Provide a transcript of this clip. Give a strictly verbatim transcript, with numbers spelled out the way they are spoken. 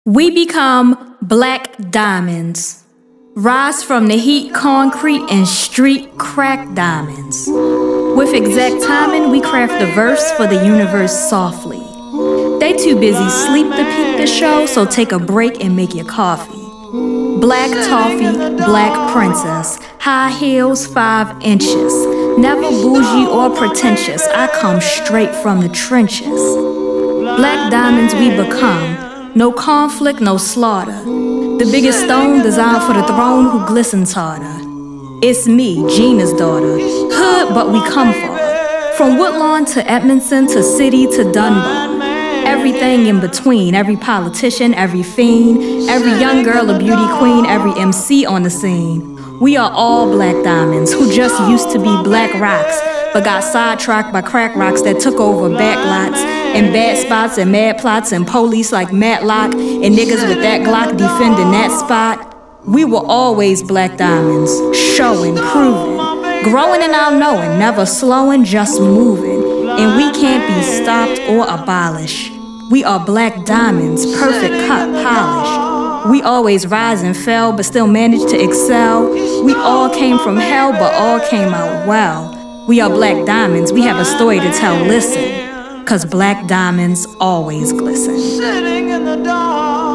We become black diamonds. Rise from the heat, concrete, and street crack diamonds. With exact timing, we craft the verse for the universe softly. They too busy sleep to peep the show, so take a break and make your coffee. Black toffee, black princess, high heels five inches. Never bougie or pretentious, I come straight from the trenches. Black diamonds we become. No conflict, no slaughter. The biggest stone designed for the throne who glistens harder. It's me, Gina's daughter. Hood, but we come far. From Woodlawn to Edmondson to City to Dunbar. Everything in between, every politician, every fiend, every young girl a beauty queen, every M C on the scene. We are all black diamonds who just used to be black rocks, but got sidetracked by crack rocks that took over back lots and bad spots and mad plots and police like Matlock and niggas with that Glock defending that spot. We were always black diamonds, showing, proving, growing in our knowing, never slowing, just moving. And we can't be stopped or abolished. We are black diamonds, perfect cut, polished. We always rise and fell, but still managed to excel. We all came from hell, but all came out well. We are black diamonds, we have a story to tell, listen. Cause black diamonds always glisten. Sitting in the dark.